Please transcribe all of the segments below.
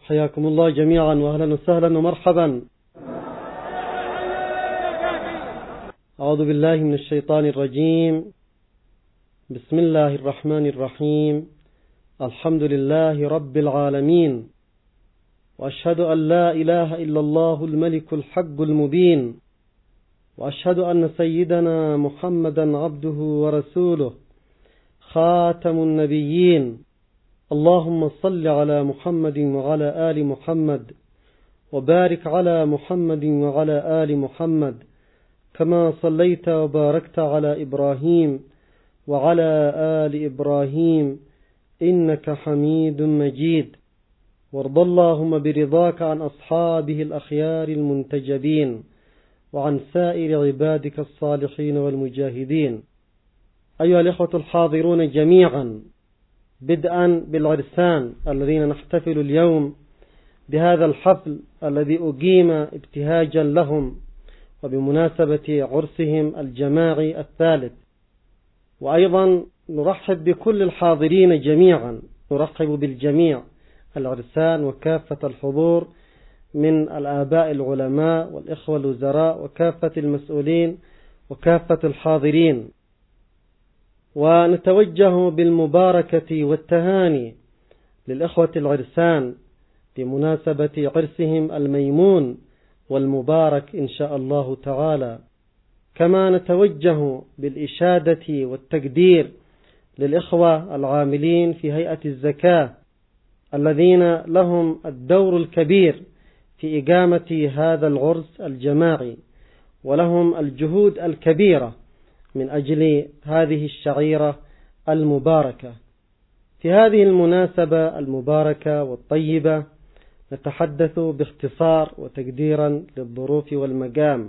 حياكم الله جميعا وأهلا وسهلا ومرحبا. أعوذ بالله من الشيطان الرجيم. بسم الله الرحمن الرحيم. الحمد لله رب العالمين، وأشهد أن لا إله إلا الله الملك الحق المبين، وأشهد أن سيدنا محمدا عبده ورسوله خاتم النبيين. اللهم صل على محمد وعلى آل محمد، وبارك على محمد وعلى آل محمد كما صليت وباركت على إبراهيم وعلى آل إبراهيم إنك حميد مجيد. وارض اللهم برضاك عن أصحابه الأخيار المنتجبين وعن سائر عبادك الصالحين والمجاهدين. أيها الإخوة الحاضرون جميعا، بدءا بالعرسان الذين نحتفل اليوم بهذا الحفل الذي أقيم ابتهاجا لهم وبمناسبة عرسهم الجماعي الثالث، وأيضا نرحب بكل الحاضرين جميعا، نرحب بالجميع العرسان وكافة الحضور من الآباء العلماء والإخوة الوزراء وكافة المسؤولين وكافة الحاضرين، ونتوجه بالمباركة والتهاني للإخوة العرسان بمناسبة عرسهم الميمون والمبارك إن شاء الله تعالى. كما نتوجه بالإشادة والتقدير للإخوة العاملين في هيئة الزكاة الذين لهم الدور الكبير في إقامة هذا العرس الجماعي، ولهم الجهود الكبيرة من أجل هذه الشعيرة المباركة. في هذه المناسبة المباركة والطيبة نتحدث باختصار وتقديرا للظروف والمقام.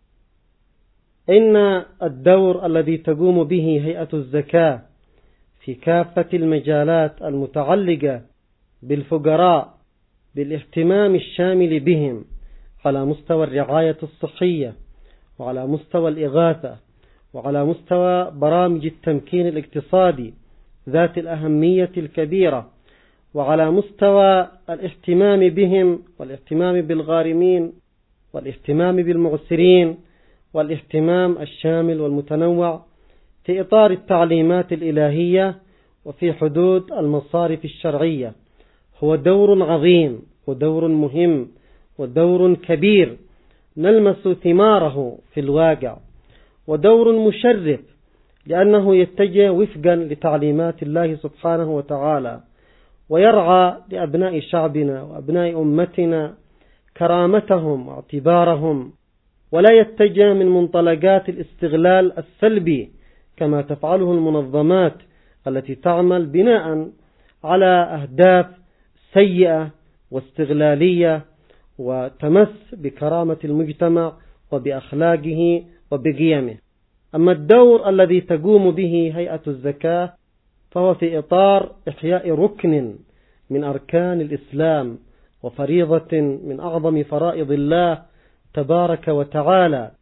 إن الدور الذي تقوم به هيئة الزكاة في كافة المجالات المتعلقة بالفقراء بالاهتمام الشامل بهم على مستوى الرعاية الصحية، وعلى مستوى الإغاثة، وعلى مستوى برامج التمكين الاقتصادي ذات الأهمية الكبيرة، وعلى مستوى الاهتمام بهم والاهتمام بالغارمين والاهتمام بالمعسرين والاهتمام الشامل والمتنوع في إطار التعليمات الإلهية وفي حدود المصارف الشرعية، هو دور عظيم ودور مهم ودور كبير نلمس ثماره في الواقع، ودور مشرف لأنه يتجه وفقا لتعليمات الله سبحانه وتعالى، ويرعى لأبناء شعبنا وأبناء أمتنا كرامتهم واعتبارهم، ولا يتجه من منطلقات الاستغلال السلبي كما تفعله المنظمات التي تعمل بناء على أهداف سيئة واستغلالية وتمس بكرامة المجتمع وبأخلاقه وبقيمه. أما الدور الذي تقوم به هيئة الزكاة فهو في إطار إحياء ركن من أركان الإسلام وفريضة من أعظم فرائض الله تبارك وتعالى،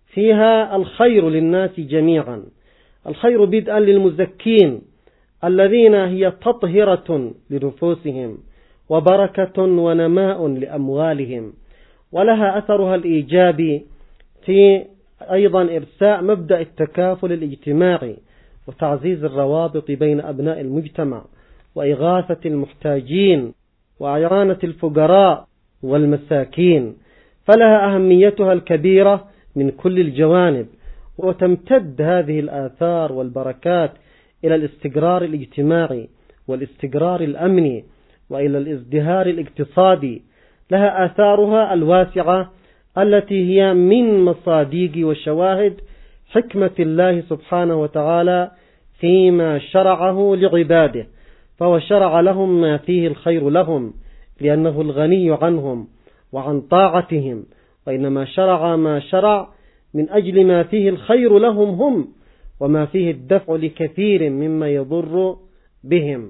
فيها الخير للناس جميعا، الخير بدءا للمزكين الذين هي تطهرة لنفوسهم وبركة ونماء لأموالهم، ولها أثرها الإيجابي في أيضا إرساء مبدأ التكافل الاجتماعي وتعزيز الروابط بين أبناء المجتمع وإغاثة المحتاجين وإعانة الفقراء والمساكين، فلها أهميتها الكبيرة من كل الجوانب، وتمتد هذه الآثار والبركات إلى الاستقرار الاجتماعي والاستقرار الأمني وإلى الازدهار الاقتصادي. لها آثارها الواسعة التي هي من مصادق وشواهد حكمة الله سبحانه وتعالى فيما شرعه لعباده، فهو شرع لهم ما فيه الخير لهم لأنه الغني عنهم وعن طاعتهم، وإنما شرع ما شرع من أجل ما فيه الخير لهم هم وما فيه الدفع لكثير مما يضر بهم.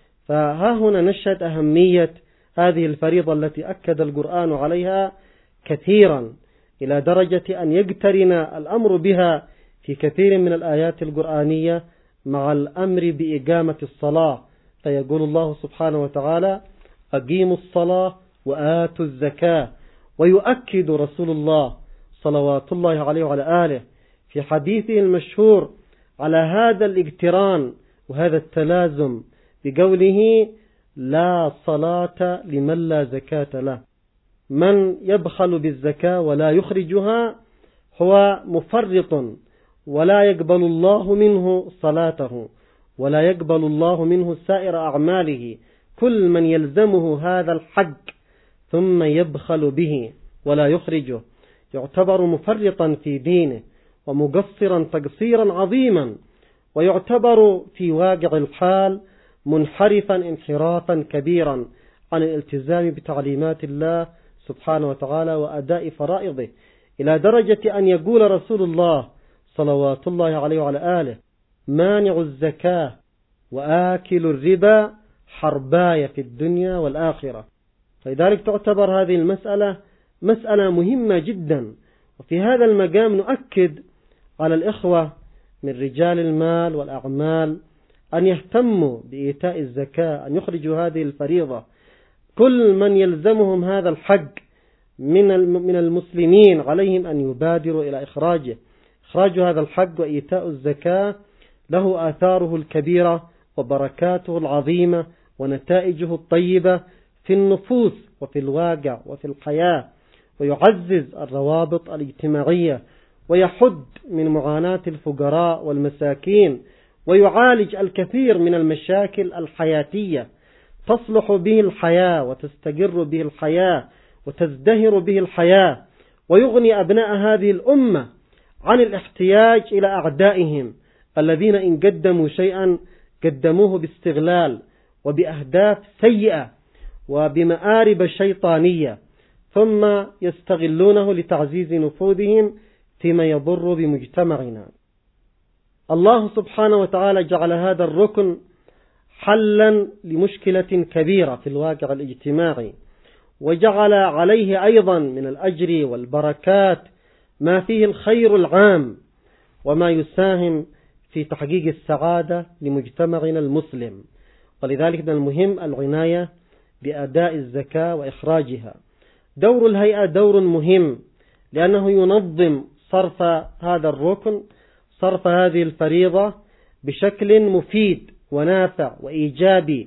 فها هنا نشهد أهمية هذه الفريضة التي أكد القرآن عليها كثيرا إلى درجة أن يقترن الأمر بها في كثير من الآيات القرآنية مع الأمر بإقامة الصلاة، فيقول الله سبحانه وتعالى: أقيموا الصلاة وآتوا الزكاة. ويؤكد رسول الله صلوات الله عليه وعلى آله في حديثه المشهور على هذا الاقتران وهذا التلازم بقوله: لا صلاة لمن لا زكاة له. من يبخل بالزكاة ولا يخرجها هو مفرط، ولا يقبل الله منه صلاته، ولا يقبل الله منه سائر أعماله. كل من يلزمه هذا الحق ثم يبخل به ولا يخرجه يعتبر مفرطا في دينه ومقصرا تقصيرا عظيما، ويعتبر في واقع الحال منحرفا انحرافا كبيرا عن الالتزام بتعليمات الله سبحانه وتعالى وأداء فرائضه، إلى درجة أن يقول رسول الله صلوات الله عليه وعلى آله: مانع الزكاة وآكل الربا حربايا في الدنيا والآخرة. فلذلك تعتبر هذه المسألة مسألة مهمة جدا. وفي هذا المقام نؤكد على الإخوة من رجال المال والأعمال أن يهتموا بإيتاء الزكاة، أن يخرجوا هذه الفريضة. كل من يلزمهم هذا الحق من المسلمين عليهم أن يبادروا إلى إخراجه. إخراج هذا الحق وإيتاء الزكاة له آثاره الكبيرة وبركاته العظيمة ونتائجه الطيبة في النفوس وفي الواقع وفي الحياة، ويعزز الروابط الاجتماعية، ويحد من معاناة الفقراء والمساكين، ويعالج الكثير من المشاكل الحياتية تصلح به الحياة وتستقر به الحياة وتزدهر به الحياة، ويغني أبناء هذه الأمة عن الاحتياج إلى أعدائهم الذين إن قدموا شيئا قدموه باستغلال وبأهداف سيئة وبمآرب شيطانية، ثم يستغلونه لتعزيز نفوذهم فيما يضر بمجتمعنا. الله سبحانه وتعالى جعل هذا الركن حلا لمشكلة كبيرة في الواقع الاجتماعي، وجعل عليه أيضا من الأجر والبركات ما فيه الخير العام وما يساهم في تحقيق السعادة لمجتمعنا المسلم. ولذلك من المهم العناية بأداء الزكاة وإخراجها. دور الهيئة دور مهم، لأنه ينظم صرف هذا الركن، صرف هذه الفريضة بشكل مفيد ونافع وإيجابي،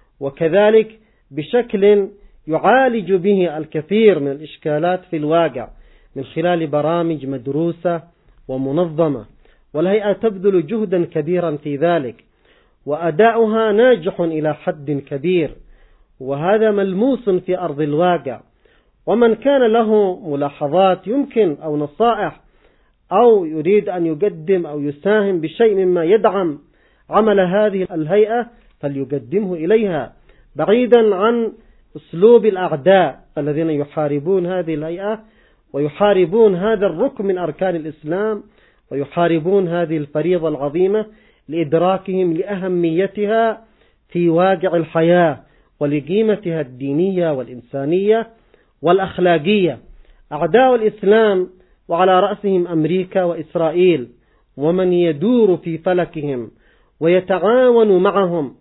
وكذلك بشكل يعالج به الكثير من الإشكالات في الواقع من خلال برامج مدروسة ومنظمة. والهيئة تبذل جهدا كبيرا في ذلك، وأداؤها ناجح إلى حد كبير، وهذا ملموس في أرض الواقع. ومن كان له ملاحظات يمكن أو نصائح أو يريد أن يقدم أو يساهم بشيء مما يدعم عمل هذه الهيئة فليقدمه إليها، بعيدا عن أسلوب الأعداء الذين يحاربون هذه الهيئة ويحاربون هذا الركن من أركان الإسلام، ويحاربون هذه الفريضة العظيمة لإدراكهم لأهميتها في واقع الحياة ولقيمتها الدينية والإنسانية والأخلاقية. أعداء الإسلام وعلى رأسهم أمريكا وإسرائيل ومن يدور في فلكهم ويتعاون معهم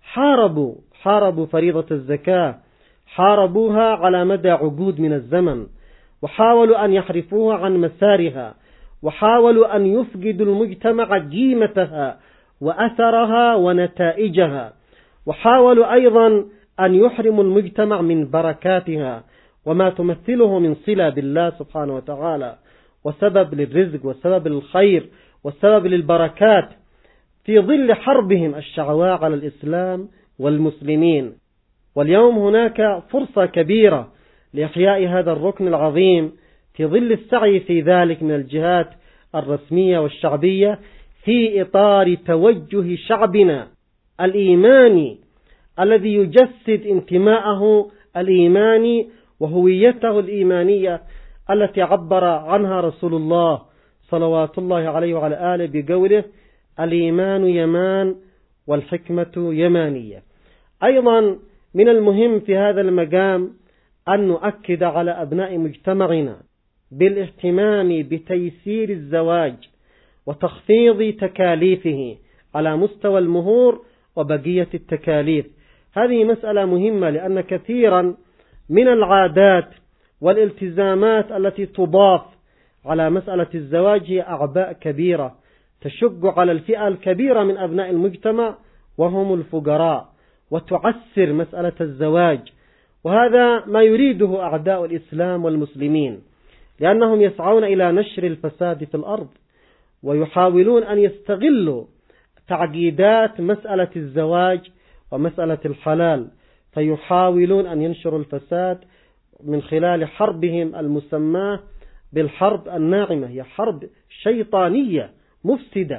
حاربوا فريضة الزكاة، حاربوها على مدى عقود من الزمن، وحاولوا أن يحرفوها عن مسارها، وحاولوا أن يفقدوا المجتمع قيمتها وأثرها ونتائجها، وحاولوا أيضا أن يحرموا المجتمع من بركاتها وما تمثله من صلة بالله سبحانه وتعالى، وسبب للرزق وسبب للخير وسبب للبركات، في ظل حربهم الشعواء على الإسلام والمسلمين. واليوم هناك فرصة كبيرة لإحياء هذا الركن العظيم في ظل السعي في ذلك من الجهات الرسمية والشعبية، في إطار توجه شعبنا الإيماني الذي يجسد انتماءه الإيماني وهويته الإيمانية التي عبر عنها رسول الله صلوات الله عليه وعلى آله بقوله: الإيمان يمان والحكمة يمانية. أيضا من المهم في هذا المقام أن نؤكد على أبناء مجتمعنا بالاهتمام بتيسير الزواج وتخفيض تكاليفه على مستوى المهور وبقية التكاليف، هذه مسألة مهمة، لأن كثيرا من العادات والالتزامات التي تضاف على مسألة الزواج هي أعباء كبيرة تشق على الفئة الكبيرة من أبناء المجتمع وهم الفقراء، وتعسر مسألة الزواج. وهذا ما يريده أعداء الإسلام والمسلمين، لأنهم يسعون إلى نشر الفساد في الأرض، ويحاولون أن يستغلوا تعقيدات مسألة الزواج ومسألة الحلال، فيحاولون أن ينشروا الفساد من خلال حربهم المسماة بالحرب الناعمة، هي حرب شيطانية مفسدة.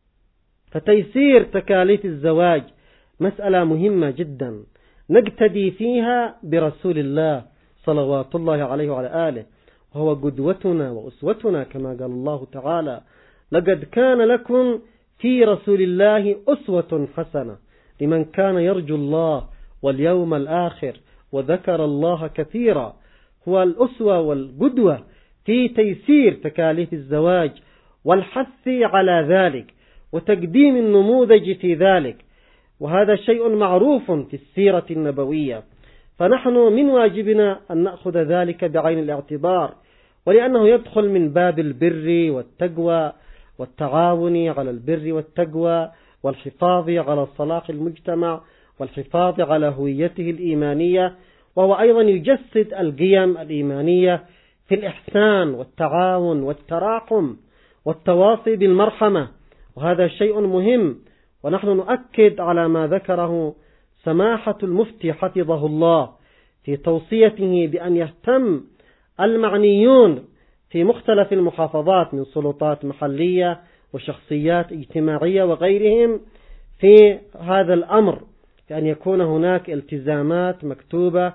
فتيسير تكاليف الزواج مسألة مهمة جدا نقتدي فيها برسول الله صلوات الله عليه وعلى آله، وهو قدوتنا وأسوتنا، كما قال الله تعالى: لقد كان لكم في رسول الله أسوة حسنة لمن كان يرجو الله واليوم الآخر وذكر الله كثيرا. هو الأسوة والقدوة في تيسير تكاليف الزواج والحث على ذلك وتقديم النموذج في ذلك، وهذا شيء معروف في السيرة النبوية، فنحن من واجبنا أن نأخذ ذلك بعين الاعتبار، ولأنه يدخل من باب البر والتقوى والتعاون على البر والتقوى والحفاظ على صلاح المجتمع والحفاظ على هويته الإيمانية، وهو أيضا يجسد القيم الإيمانية في الإحسان والتعاون والتراحم والتواصي بالمرحمة، وهذا شيء مهم. ونحن نؤكد على ما ذكره سماحة المفتي حفظه الله في توصيته بأن يهتم المعنيون في مختلف المحافظات من سلطات محلية وشخصيات اجتماعية وغيرهم في هذا الأمر، بأن يكون هناك التزامات مكتوبة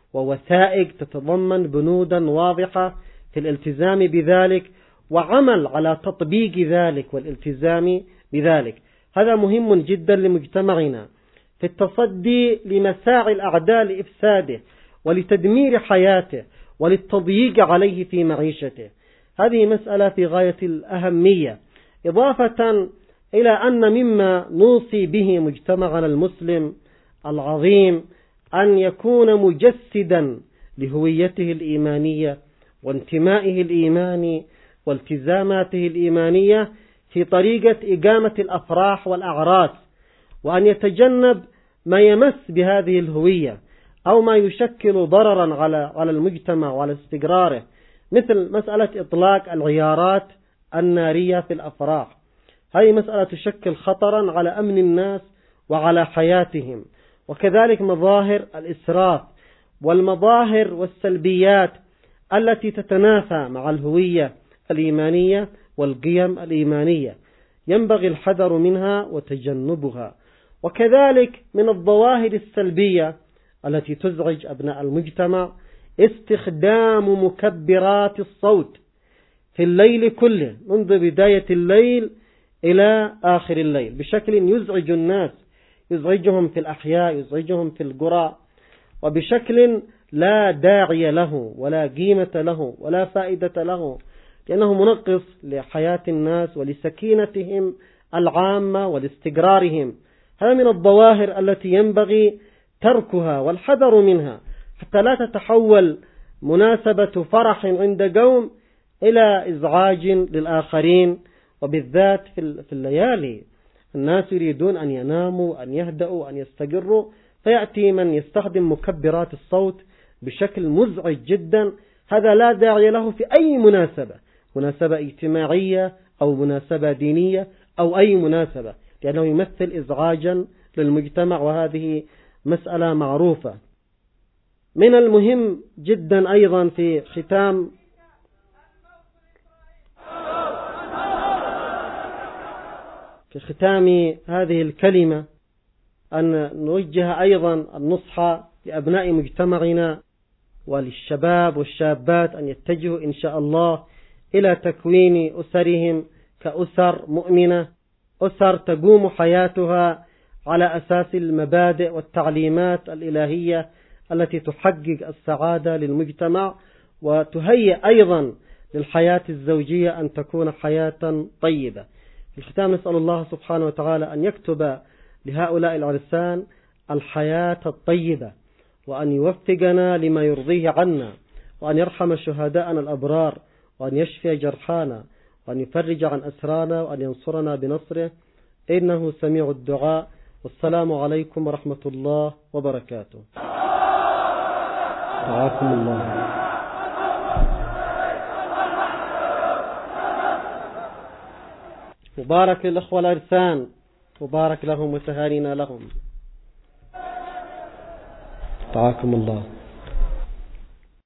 ووثائق تتضمن بنودا واضحة في الالتزام بذلك، وعمل على تطبيق ذلك والالتزام بذلك. هذا مهم جدا لمجتمعنا في التصدي لمساعي الأعداء لإفساده ولتدمير حياته وللتضييق عليه في معيشته. هذه مسألة في غاية الأهمية، إضافة إلى أن مما نوصي به مجتمعنا المسلم العظيم أن يكون مجسدا لهويته الإيمانية وانتمائه الإيماني والتزاماته الإيمانية في طريقة إقامة الأفراح والأعراس، وأن يتجنب ما يمس بهذه الهوية أو ما يشكل ضررا على المجتمع وعلى استقراره، مثل مسألة إطلاق العيارات النارية في الأفراح. هذه مسألة تشكل خطرا على أمن الناس وعلى حياتهم، وكذلك مظاهر الإسراف والمظاهر والسلبيات التي تتنافى مع الهوية الإيمانية والقيم الإيمانية، ينبغي الحذر منها وتجنبها. وكذلك من الظواهر السلبية التي تزعج أبناء المجتمع استخدام مكبرات الصوت في الليل كله منذ بداية الليل إلى آخر الليل بشكل يزعج الناس، يزعجهم في الأحياء، يزعجهم في القرى، وبشكل لا داعي له ولا قيمة له ولا فائدة له، لأنه منقص لحياة الناس ولسكينتهم العامة ولاستقرارهم. هذا من الظواهر التي ينبغي تركها والحذر منها، حتى لا تتحول مناسبة فرح عند قوم إلى إزعاج للآخرين، وبالذات في الليالي الناس يريدون أن يناموا، أن يهدأوا، أن يستقروا، فيأتي من يستخدم مكبرات الصوت بشكل مزعج جدا. هذا لا داعي له في أي مناسبة اجتماعية أو مناسبة دينية أو أي مناسبة، لأنه يمثل إزعاجا للمجتمع، وهذه مسألة معروفة. من المهم جدا أيضا في ختام هذه الكلمة أن نوجه أيضا النصح لأبناء مجتمعنا وللشباب والشابات أن يتجهوا إن شاء الله إلى تكوين أسرهم كأسر مؤمنة، أسر تقوم حياتها على أساس المبادئ والتعليمات الإلهية التي تحقق السعادة للمجتمع، وتهيئ أيضا للحياة الزوجية أن تكون حياة طيبة. في الختام نسأل الله سبحانه وتعالى أن يكتب لهؤلاء العرسان الحياة الطيبة، وأن يوفقنا لما يرضيه عنا، وأن يرحم شهداءنا الأبرار، وأن يشفي جرحانا، وأن يفرج عن أسرانا، وأن ينصرنا بنصره، إنه سميع الدعاء. والسلام عليكم ورحمة الله وبركاته. دعاكم الله. مبارك للأخوة الأرسان، مبارك لهم وتهانينا لهم. دعاكم الله.